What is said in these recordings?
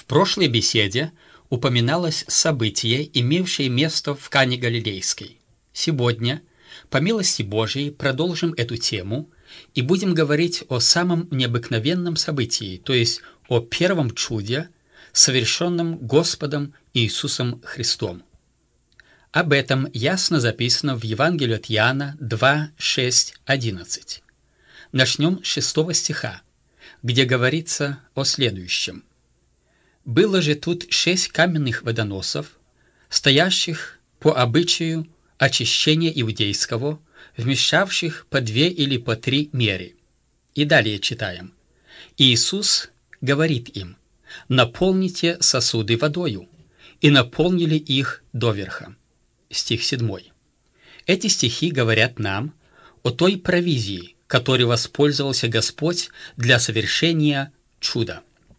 В прошлой беседе упоминалось событие, имевшее место в Кане Галилейской. Сегодня, по милости Божией, продолжим эту тему и будем говорить о самом необыкновенном событии, то есть о первом чуде, совершенном Господом Иисусом Христом. Об этом ясно записано в Евангелии от Иоанна 2, 6, 11. Начнем с 6 стиха, где говорится о следующем. «Было же тут 6 каменных водоносов, стоящих по обычаю очищения иудейского, вмещавших по 2 или по 3 меры». И далее читаем. «Иисус говорит им: наполните сосуды водою, и наполнили их доверха». Стих 7. Эти стихи говорят нам о той провизии, которой воспользовался Господь для совершения чуда.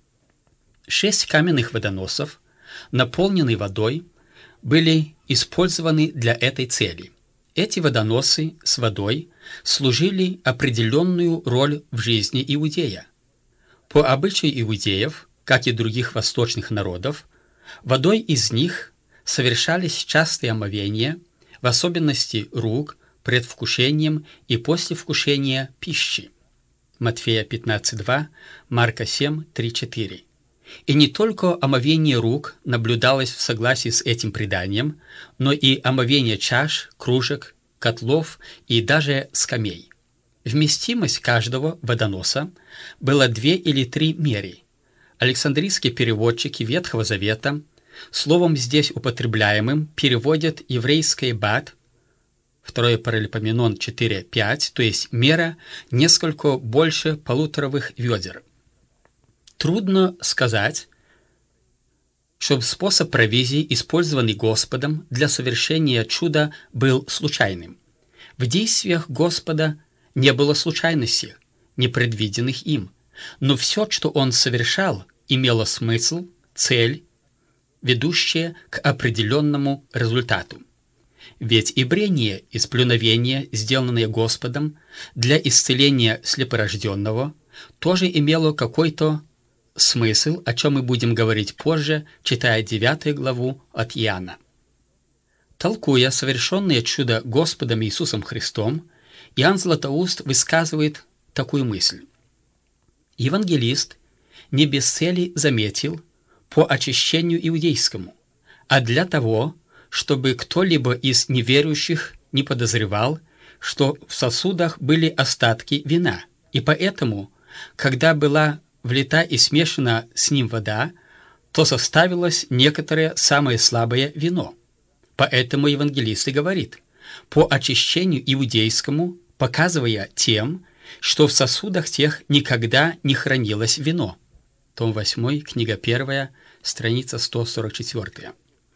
6 каменных водоносов, наполненные водой, были использованы для этой цели. Эти водоносы с водой служили определенную роль в жизни иудея. По обычаю иудеев, как и других восточных народов, водой из них совершались частые омовения, в особенности рук, пред вкушением и после вкушения пищи. Матфея 15:2, Марка 7:3-4. И не только омовение рук наблюдалось в согласии с этим преданием, но и омовение чаш, кружек, котлов и даже скамей. Вместимость каждого водоноса была 2 или 3 меры. Александрийские переводчики Ветхого Завета словом здесь употребляемым переводят еврейское бат, 2 Паралипоменон 4:5, то есть мера несколько больше 1,5 ведер. Трудно сказать, чтобы способ провизии, использованный Господом для совершения чуда, был случайным. В действиях Господа не было случайностей, непредвиденных им, но все, что Он совершал, имело смысл, цель, ведущая к определенному результату. Ведь и брение и сплюновение, сделанное Господом для исцеления слепорожденного, тоже имело какой-то смысл, о чем мы будем говорить позже, читая 9 главу от Иоанна. Толкуя совершенное чудо Господом Иисусом Христом, Иоанн Златоуст высказывает такую мысль. Евангелист не без цели заметил по очищению иудейскому, а для того, чтобы кто-либо из неверующих не подозревал, что в сосудах были остатки вина, и поэтому, когда была влита и смешана с ним вода, то составилось некоторое самое слабое вино. Поэтому евангелист и говорит, по очищению иудейскому, показывая тем, что в сосудах тех никогда не хранилось вино. Том 8, книга 1, страница 144.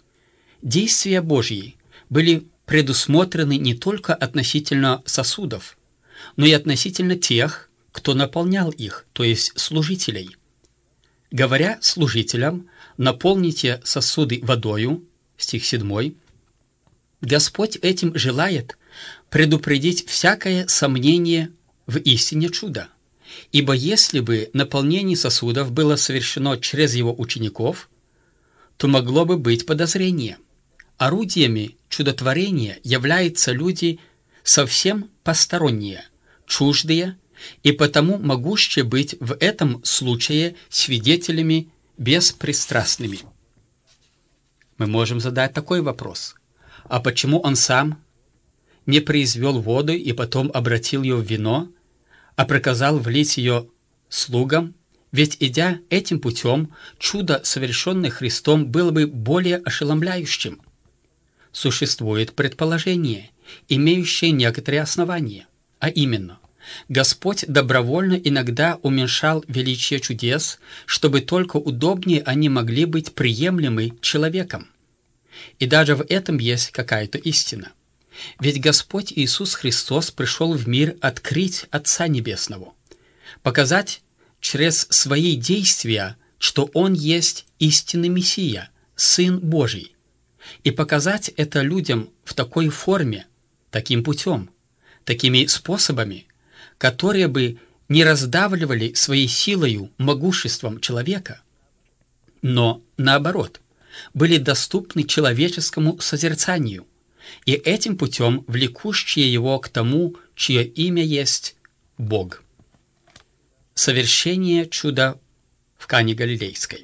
Действия Божьи были предусмотрены не только относительно сосудов, но и относительно тех, кто наполнял их, то есть служителей. Говоря служителям: наполните сосуды водою, стих 7, Господь этим желает предупредить всякое сомнение в истине чуда. Ибо если бы наполнение сосудов было совершено через его учеников, то могло бы быть подозрение. Орудиями чудотворения являются люди совсем посторонние, чуждые, и потому могущие быть в этом случае свидетелями беспристрастными. Мы можем задать такой вопрос. А почему он сам не произвел воду и потом обратил ее в вино, а приказал влить ее слугам? Ведь, идя этим путем, чудо, совершенное Христом, было бы более ошеломляющим. Существует предположение, имеющее некоторые основания, а именно – Господь добровольно иногда уменьшал величие чудес, чтобы только удобнее они могли быть приемлемы человеком. И даже в этом есть какая-то истина. Ведь Господь Иисус Христос пришел в мир открыть Отца Небесного, показать через свои действия, что Он есть истинный Мессия, Сын Божий, и показать это людям в такой форме, таким путем, такими способами, которые бы не раздавливали своей силою, могуществом человека. но, наоборот, были доступны человеческому созерцанию, и этим путем влекущие его к тому, чье имя есть Бог. Совершение чуда в Кане Галилейской.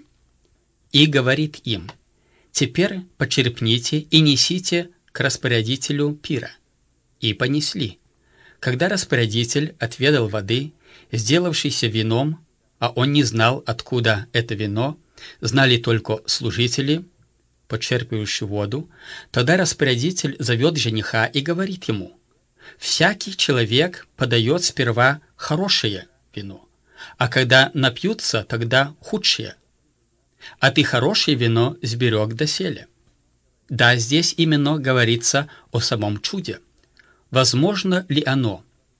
И говорит им: «Теперь почерпните и несите к распорядителю пира». И понесли. Когда распорядитель отведал воды, сделавшейся вином, а он не знал, откуда это вино, знали только служители, почерпывающие воду, тогда распорядитель зовет жениха и говорит ему: «Всякий человек подает сперва хорошее вино, а когда напьются, тогда худшее. А ты хорошее вино сберег доселе». Да, здесь именно говорится о самом чуде. Возможно ли оно?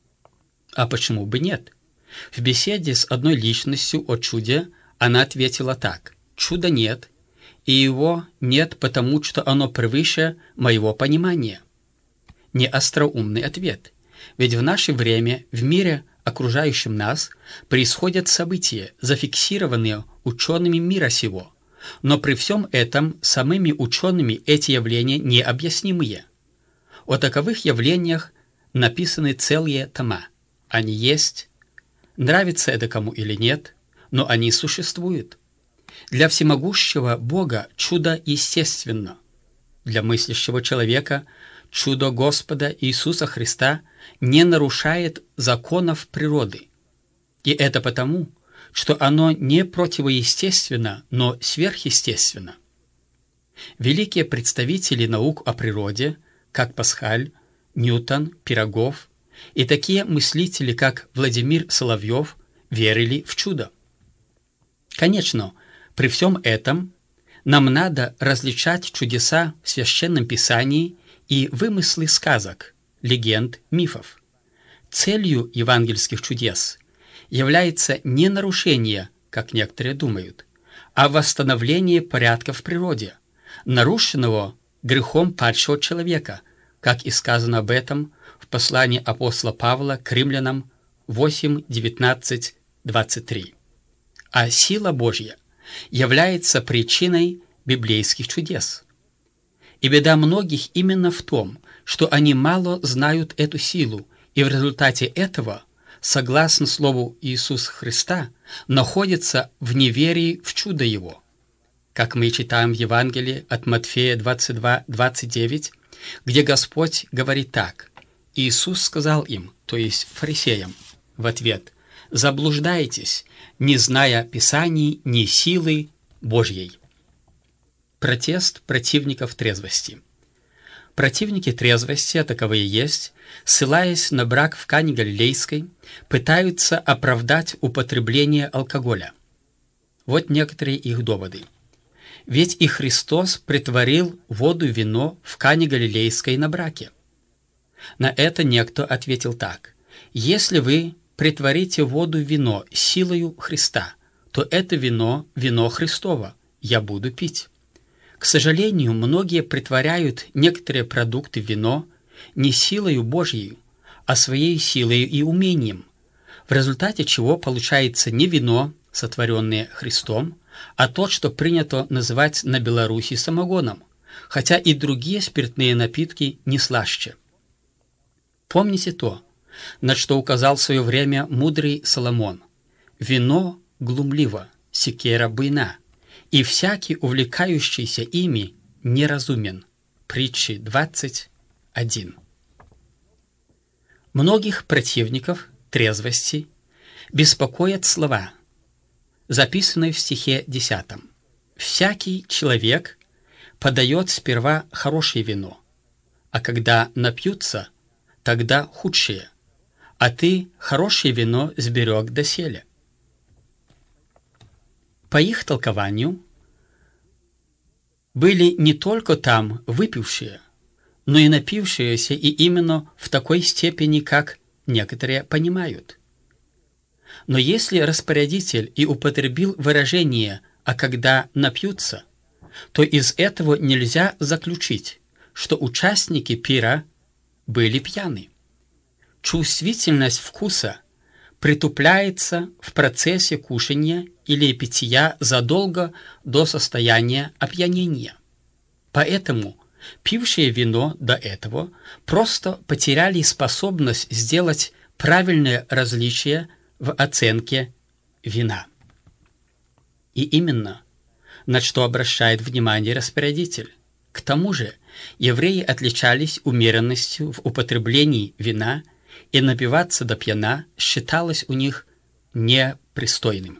А почему бы нет? В беседе с одной личностью о чуде она ответила так: «Чуда нет, и его нет потому, что оно превыше моего понимания». Не остроумный ответ, ведь в наше время в мире, окружающем нас, происходят события, зафиксированные учеными мира сего, но при всем этом самыми учеными эти явления необъяснимые. О таковых явлениях написаны целые тома. Они есть, нравится это кому или нет, но они существуют. Для всемогущего Бога чудо естественно. Для мыслящего человека чудо Господа Иисуса Христа не нарушает законов природы. И это потому, что оно не противоестественно, но сверхъестественно. Великие представители наук о природе, как Пасхаль, Ньютон, Пирогов, и такие мыслители, как Владимир Соловьев, верили в чудо. Конечно, при всем этом нам надо различать чудеса в Священном Писании и вымыслы сказок, легенд, мифов. Целью евангельских чудес является не нарушение, как некоторые думают, а восстановление порядка в природе, нарушенного грехом падшего человека, как и сказано об этом в послании апостола Павла к римлянам 8:19-23. А сила Божья является причиной библейских чудес. И беда многих именно в том, что они мало знают эту силу, и в результате этого, согласно слову Иисуса Христа, находятся в неверии в чудо Его. Как мы читаем в Евангелии от Матфея 22:29, где Господь говорит так: «Иисус сказал им, то есть фарисеям, в ответ: заблуждаетесь, не зная Писаний, ни силы Божьей». Протест противников трезвости. Противники трезвости, а таковые есть, ссылаясь на брак в Кане Галилейской, пытаются оправдать употребление алкоголя. Вот некоторые их доводы. Ведь и Христос претворил воду и вино в Кане Галилейской на браке. На это некто ответил так: «Если вы претворите воду в вино силою Христа, то это вино – вино Христово, я буду пить». К сожалению, многие претворяют некоторые продукты в вино не силою Божьей, а своей силой и умением, в результате чего получается не вино, сотворенное Христом, а то, что принято называть на Беларуси самогоном, хотя и другие спиртные напитки не слаще. Помните то, на что указал в свое время мудрый Соломон: «Вино глумливо, секера буйна, и всякий, увлекающийся ими, неразумен». Притчи 20:1. Многих противников трезвости беспокоят слова, записанные в стихе 10. «Всякий человек подает сперва хорошее вино, а когда напьются, тогда худшее, а ты хорошее вино сберег доселе». По их толкованию, были не только там выпившие, но и напившиеся, и именно в такой степени, как некоторые понимают. Но если распорядитель и употребил выражение «а когда напьются», то из этого нельзя заключить, что участники пира были пьяны. Чувствительность вкуса притупляется в процессе кушания или питья задолго до состояния опьянения. Поэтому пившие вино до этого просто потеряли способность сделать правильное различие в оценке вина. И именно на что обращает внимание распорядитель. К тому же евреи отличались умеренностью в употреблении вина, и напиваться до пьяна считалось у них непристойным.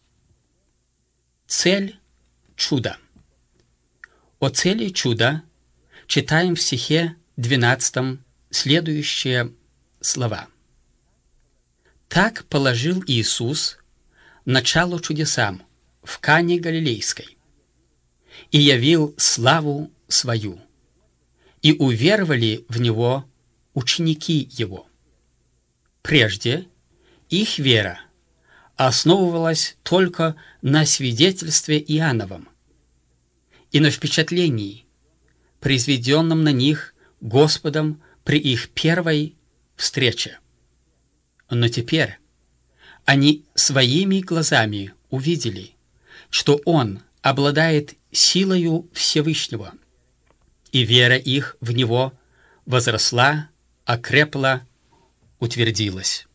Цель чуда. О цели чуда читаем в стихе 12 следующие слова. «Так положил Иисус начало чудесам в Кане Галилейской и явил славу свою, и уверовали в Него ученики Его. Прежде их вера основывалась только на свидетельстве Иоанновом и на впечатлении, произведенном на них Господом при их первой встрече. Но теперь они своими глазами увидели, что Он обладает силою Всевышнего, и вера их в Него возросла, окрепла, утвердилась».